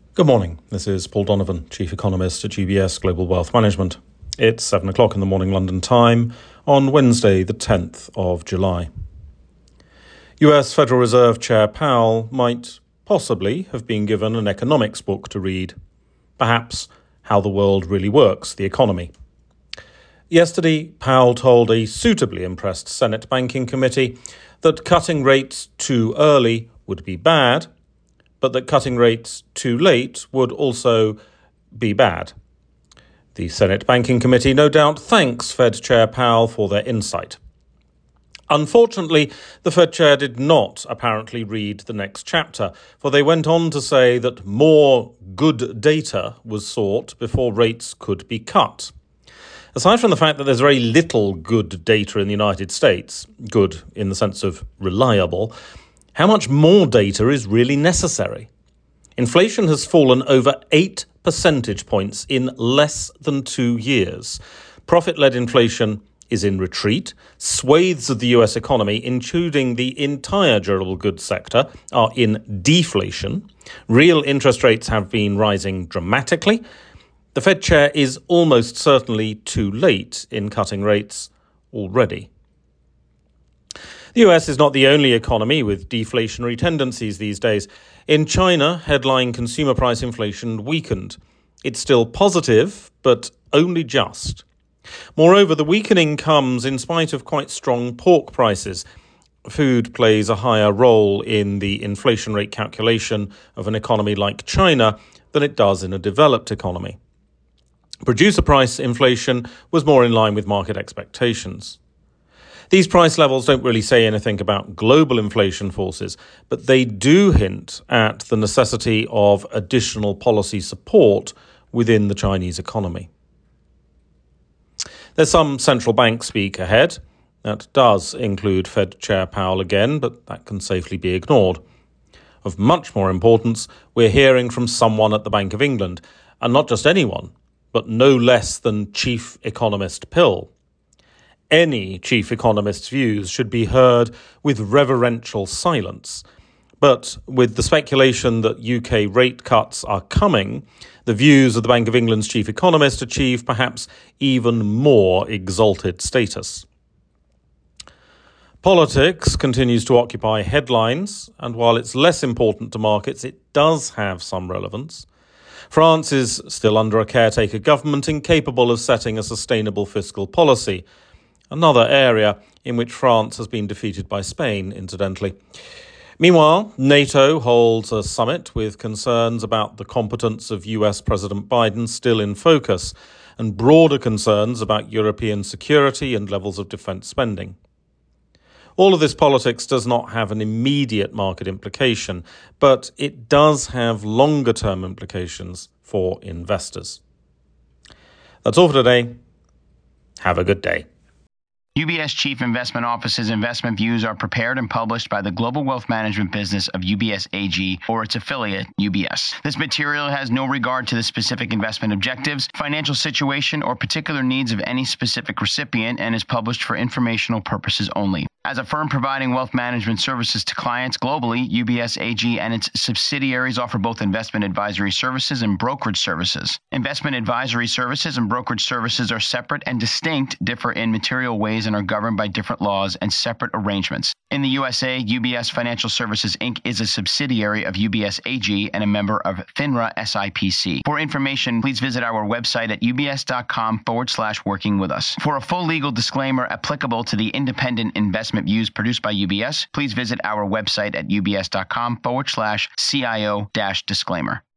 Good morning. This is Paul Donovan, Chief Economist at UBS Global Wealth Management. It's 7 o'clock in the morning London time on Wednesday, the 10th of July. US Federal Reserve Chair Powell might possibly have been given an economics book to read. Perhaps How the World Really Works, the Economy. Yesterday, Powell told a suitably impressed Senate Banking Committee that cutting rates too early would be bad, but that cutting rates too late would also be bad. The Senate Banking Committee no doubt thanks Fed Chair Powell for their insight. Unfortunately, the Fed Chair did not apparently read the next chapter, for they went on to say that more good data was sought before rates could be cut. Aside from the fact that there's very little good data in the United States, good in the sense of reliable, how much more data is really necessary? Inflation has fallen over 8 percentage points in less than 2 years. Profit-led inflation is in retreat. Swathes of the US economy, including the entire durable goods sector, are in deflation. Real interest rates have been rising dramatically. The Fed chair is almost certainly too late in cutting rates already. The US is not the only economy with deflationary tendencies these days. In China, headline consumer price inflation weakened. It's still positive, but only just. Moreover, the weakening comes in spite of quite strong pork prices. Food plays a higher role in the inflation rate calculation of an economy like China than it does in a developed economy. Producer price inflation was more in line with market expectations. These price levels don't really say anything about global inflation forces, but they do hint at the necessity of additional policy support within the Chinese economy. There's some central bank speak ahead. That does include Fed Chair Powell again, but that can safely be ignored. Of much more importance, we're hearing from someone at the Bank of England, and not just anyone, but no less than Chief Economist Pill. Any chief economist's views should be heard with reverential silence. But with the speculation that UK rate cuts are coming, the views of the Bank of England's chief economist achieve perhaps even more exalted status. Politics continues to occupy headlines, and while it's less important to markets, it does have some relevance. France is still under a caretaker government incapable of setting a sustainable fiscal policy, another area in which France has been defeated by Spain, incidentally. Meanwhile, NATO holds a summit with concerns about the competence of US President Biden still in focus, and broader concerns about European security and levels of defense spending. All of this politics does not have an immediate market implication, but it does have longer-term implications for investors. That's all for today. Have a good day. UBS Chief Investment Office's investment views are prepared and published by the global wealth management business of UBS AG or its affiliate, UBS. This material has no regard to the specific investment objectives, financial situation, or particular needs of any specific recipient and is published for informational purposes only. As a firm providing wealth management services to clients globally, UBS AG and its subsidiaries offer both investment advisory services and brokerage services. Investment advisory services and brokerage services are separate and distinct, differ in material ways, and are governed by different laws and separate arrangements. In the USA, UBS Financial Services Inc. is a subsidiary of UBS AG and a member of FINRA SIPC. For information, please visit our website at ubs.com/working with us. For a full legal disclaimer applicable to the independent investment views produced by UBS, please visit our website at ubs.com/CIO-disclaimer.